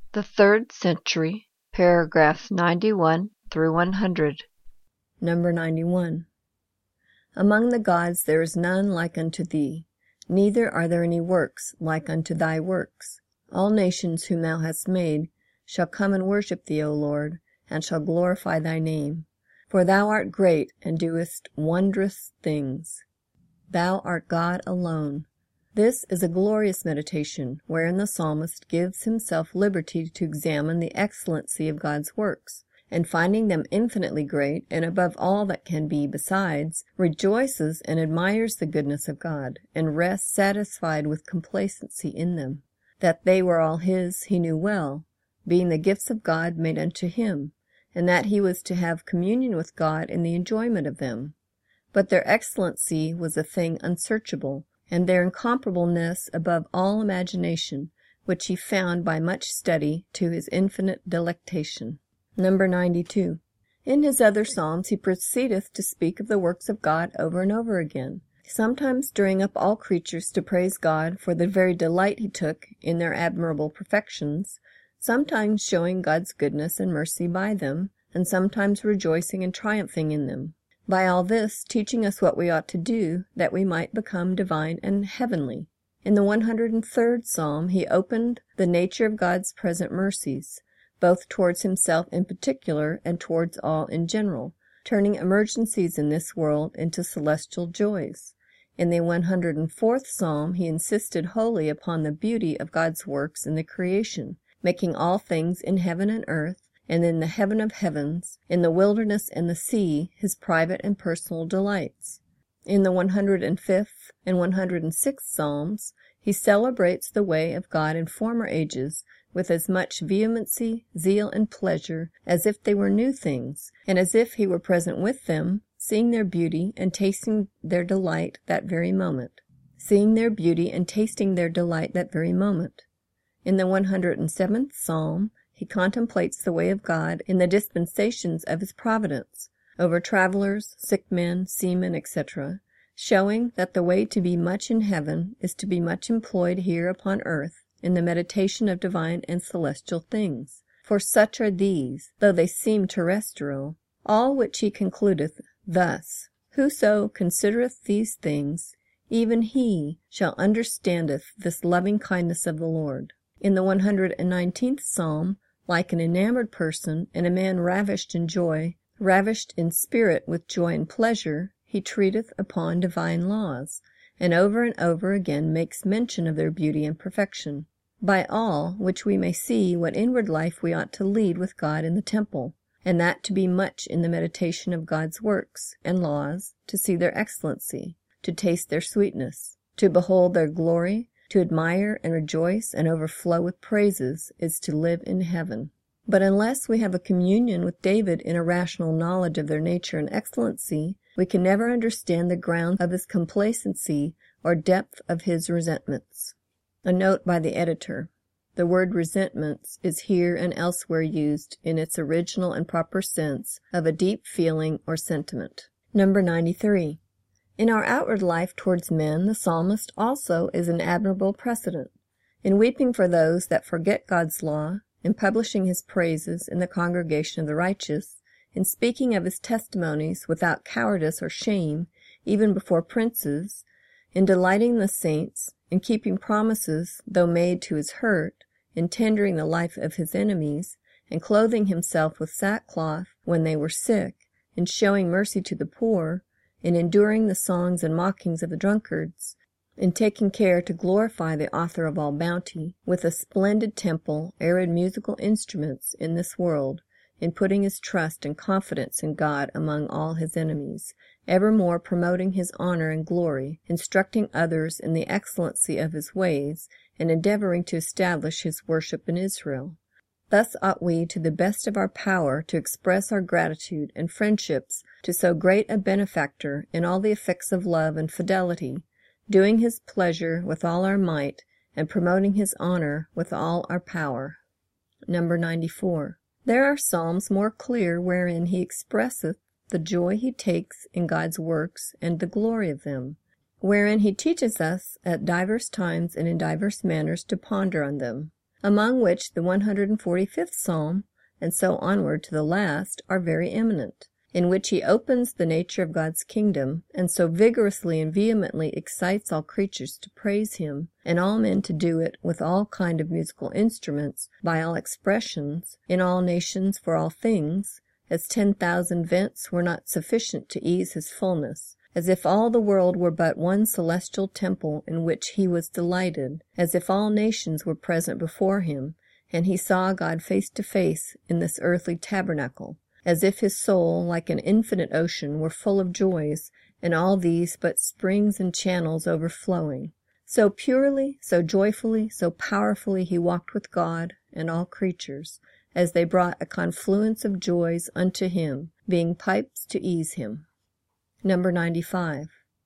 The 3rd century, paragraphs 91 through 100. Number 91. Among the gods there is none like unto thee, neither are there any works like unto thy works. All nations whom thou hast made shall come and worship thee, O Lord, and shall glorify thy name. For thou art great, and doest wondrous things. Thou art God alone. This is a glorious meditation, wherein the psalmist gives himself liberty to examine the excellency of God's works, and finding them infinitely great, and above all that can be besides, rejoices and admires the goodness of God, and rests satisfied with complacency in them. That they were all his he knew well, being the gifts of God made unto him, and that he was to have communion with God in the enjoyment of them. But their excellency was a thing unsearchable, and their incomparableness above all imagination, which he found by much study to his infinite delectation. Number 92. In his other psalms he proceedeth to speak of the works of God over and over again, sometimes stirring up all creatures to praise God for the very delight he took in their admirable perfections, sometimes showing God's goodness and mercy by them, and sometimes rejoicing and triumphing in them. By all this, teaching us what we ought to do, that we might become divine and heavenly. In the 103rd Psalm he opened the nature of God's present mercies, both towards himself in particular and towards all in general, turning emergencies in this world into celestial joys. In the 104th Psalm he insisted wholly upon the beauty of God's works in the creation, making all things in heaven and earth, and in the heaven of heavens, in the wilderness and the sea, his private and personal delights. In the 105th and 106th Psalms he celebrates the way of God in former ages with as much vehemency, zeal, and pleasure as if they were new things, and as if he were present with them, seeing their beauty and tasting their delight that very moment. In the 107th Psalm he contemplates the way of God in the dispensations of his providence, over travelers, sick men, seamen, etc., showing that the way to be much in heaven is to be much employed here upon earth in the meditation of divine and celestial things. For such are these, though they seem terrestrial, all which he concludeth thus: Whoso considereth these things, even he shall understandeth this loving kindness of the Lord. In the 119th Psalm, like an enamored person and a man ravished in joy, ravished in spirit with joy and pleasure, he treateth upon divine laws, and over again makes mention of their beauty and perfection. By all which we may see what inward life we ought to lead with God in the temple, and that to be much in the meditation of God's works and laws, to see their excellency, to taste their sweetness, to behold their glory, to admire and rejoice and overflow with praises, is to live in heaven. But unless we have a communion with David in a rational knowledge of their nature and excellency, we can never understand the ground of his complacency or depth of his resentments. A note by the editor. The word resentments is here and elsewhere used in its original and proper sense of a deep feeling or sentiment. Number 93. In our outward life towards men, the psalmist also is an admirable precedent. In weeping for those that forget God's law, in publishing his praises in the congregation of the righteous, in speaking of his testimonies without cowardice or shame, even before princes, in delighting the saints, in keeping promises, though made to his hurt, in tendering the life of his enemies, in clothing himself with sackcloth when they were sick, in showing mercy to the poor, in enduring the songs and mockings of the drunkards, in taking care to glorify the author of all bounty, with a splendid temple, arid musical instruments in this world, in putting his trust and confidence in God among all his enemies, evermore promoting his honor and glory, instructing others in the excellency of his ways, and endeavoring to establish his worship in Israel. Thus ought we, to the best of our power, to express our gratitude and friendships to so great a benefactor in all the effects of love and fidelity, doing his pleasure with all our might, and promoting his honor with all our power. Number 94. There are psalms more clear wherein he expresseth the joy he takes in God's works and the glory of them, wherein he teaches us at divers times and in divers manners to ponder on them. among which the 145th Psalm, and so onward to the last, are very eminent, in which he opens the nature of God's kingdom, and so vigorously and vehemently excites all creatures to praise him, and all men to do it with all kind of musical instruments, by all expressions, in all nations for all things, as 10,000 vents were not sufficient to ease his fullness, as if all the world were but one celestial temple in which he was delighted, as if all nations were present before him, and he saw God face to face in this earthly tabernacle, as if his soul, like an infinite ocean, were full of joys, and all these but springs and channels overflowing. So purely, so joyfully, so powerfully he walked with God and all creatures, as they brought a confluence of joys unto him, being pipes to ease him. Number 95.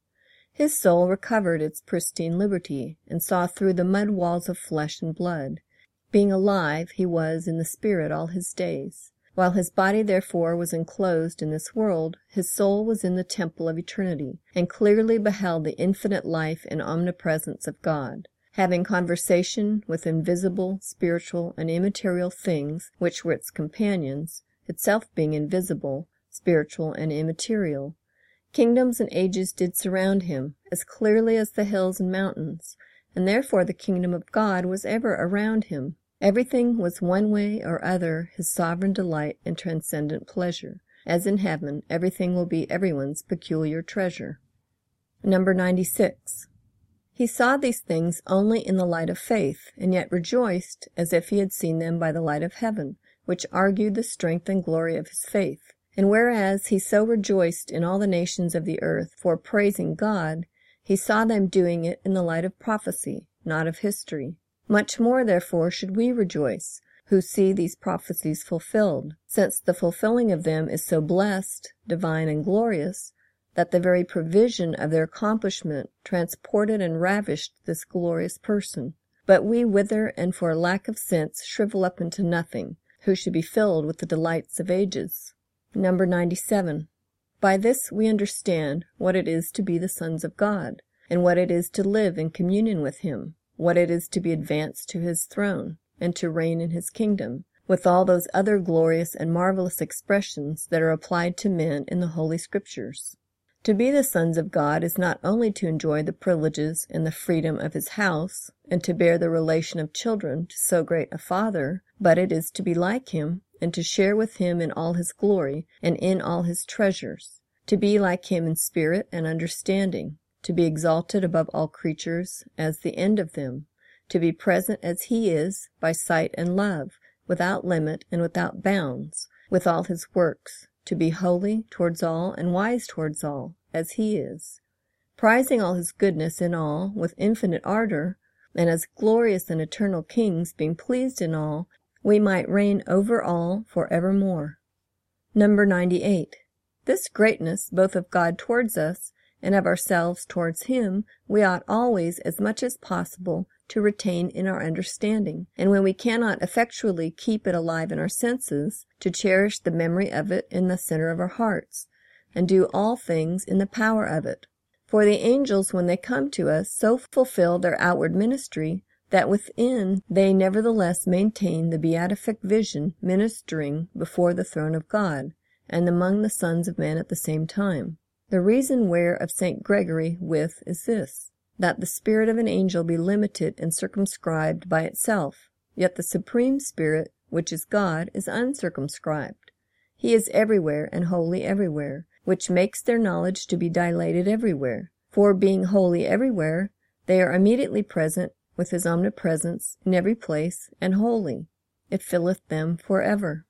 His soul recovered its pristine liberty, and saw through the mud walls of flesh and blood. Being alive, he was in the spirit all his days. While his body therefore was enclosed in this world, his soul was in the temple of eternity, and clearly beheld the infinite life and omnipresence of God, having conversation with invisible, spiritual, and immaterial things, which were its companions, itself being invisible, spiritual, and immaterial. Kingdoms and ages did surround him, as clearly as the hills and mountains, and therefore the kingdom of God was ever around him. Everything was one way or other his sovereign delight and transcendent pleasure. As in heaven, everything will be everyone's peculiar treasure. Number 96. He saw these things only in the light of faith, and yet rejoiced as if he had seen them by the light of heaven, which argued the strength and glory of his faith. And whereas he so rejoiced in all the nations of the earth for praising God, he saw them doing it in the light of prophecy, not of history. Much more, therefore, should we rejoice, who see these prophecies fulfilled, since the fulfilling of them is so blessed, divine, and glorious, that the very provision of their accomplishment transported and ravished this glorious person. But we wither, and for lack of sense shrivel up into nothing, who should be filled with the delights of ages. Number 97. By this we understand what it is to be the sons of God, and what it is to live in communion with him, what it is to be advanced to his throne, and to reign in his kingdom, with all those other glorious and marvelous expressions that are applied to men in the Holy Scriptures. To be the sons of God is not only to enjoy the privileges and the freedom of his house, and to bear the relation of children to so great a Father, but it is to be like him, and to share with him in all his glory and in all his treasures, to be like him in spirit and understanding, to be exalted above all creatures as the end of them, to be present as he is by sight and love, without limit and without bounds, with all his works, to be holy towards all and wise towards all, as he is, prizing all his goodness in all with infinite ardor, and as glorious and eternal kings being pleased in all, we might reign over all for evermore. Number 98. This greatness, both of God towards us and of ourselves towards him, we ought always, as much as possible, to retain in our understanding, and when we cannot effectually keep it alive in our senses, to cherish the memory of it in the center of our hearts, and do all things in the power of it. For the angels, when they come to us, so fulfill their outward ministry, that within they nevertheless maintain the beatific vision ministering before the throne of God, and among the sons of men at the same time. The reason where of St. Gregory with is this, that the spirit of an angel be limited and circumscribed by itself, yet the supreme spirit, which is God, is uncircumscribed. He is everywhere and wholly everywhere, which makes their knowledge to be dilated everywhere. For being wholly everywhere, they are immediately present with his omnipresence in every place, and wholly. It filleth them forever.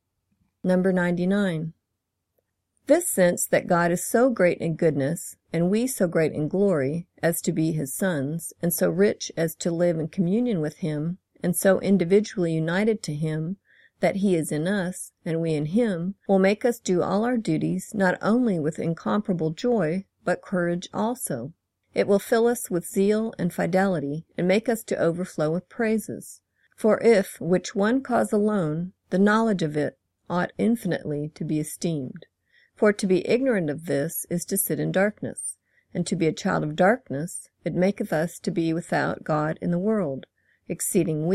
Number 99. This sense that God is so great in goodness, and we so great in glory, as to be his sons, and so rich as to live in communion with him, and so individually united to him, that he is in us, and we in him, will make us do all our duties not only with incomparable joy, but courage also. It will fill us with zeal and fidelity, and make us to overflow with praises. For if, which one cause alone, the knowledge of it ought infinitely to be esteemed. For to be ignorant of this is to sit in darkness, and to be a child of darkness, it maketh us to be without God in the world, exceeding weak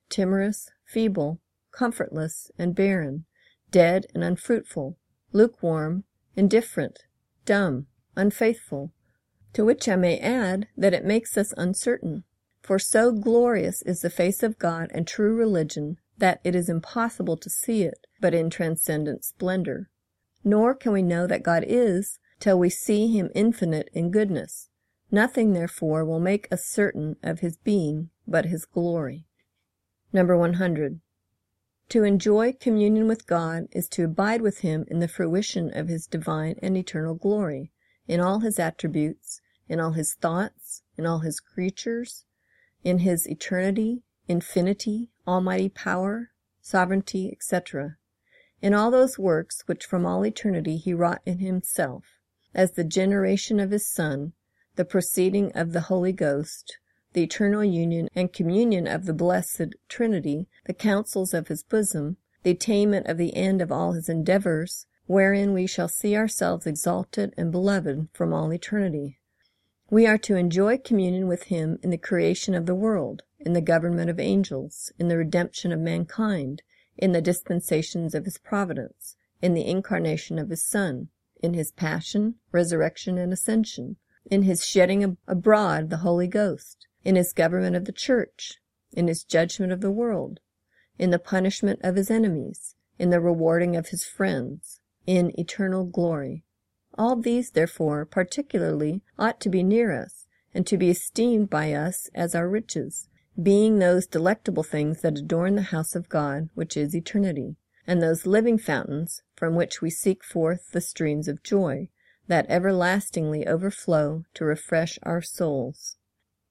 timorous, feeble, comfortless, and barren, dead and unfruitful, lukewarm, indifferent, dumb, unfaithful, to which I may add that it makes us uncertain. For so glorious is the face of God and true religion that it is impossible to see it but in transcendent splendor. Nor can we know that God is till we see him infinite in goodness. Nothing, therefore, will make us certain of his being but his glory. Number 100. To enjoy communion with God is to abide with him in the fruition of his divine and eternal glory, in all his attributes, in all his thoughts, in all his creatures, in his eternity, infinity, almighty power, sovereignty, etc., in all those works which from all eternity he wrought in himself, as the generation of his Son, the proceeding of the Holy Ghost, the eternal union and communion of the blessed Trinity, the counsels of his bosom, the attainment of the end of all his endeavors, wherein we shall see ourselves exalted and beloved from all eternity. We are to enjoy communion with him in the creation of the world, in the government of angels, in the redemption of mankind, in the dispensations of his providence, in the incarnation of his Son, in his passion, resurrection, and ascension, in his shedding abroad the Holy Ghost, in his government of the church, in his judgment of the world, in the punishment of his enemies, in the rewarding of his friends, in eternal glory. All these, therefore, particularly ought to be near us, and to be esteemed by us as our riches, being those delectable things that adorn the house of God, which is eternity, and those living fountains from which we seek forth the streams of joy, that everlastingly overflow to refresh our souls.